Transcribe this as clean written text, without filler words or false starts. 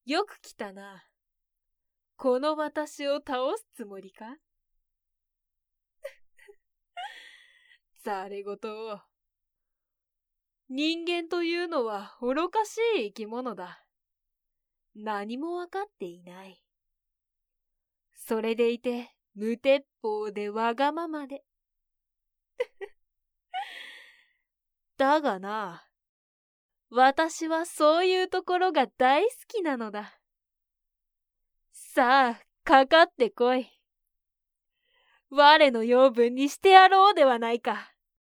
よく来たな。この私を倒すつもりか？ざれごとを。人間というのは愚かしい生き物だ。何もわかっていない。それでいて無鉄砲でわがままで。だがな、私はそういうところが大好きなのだ。さあ、かかってこい。我の養分にしてやろうではないか。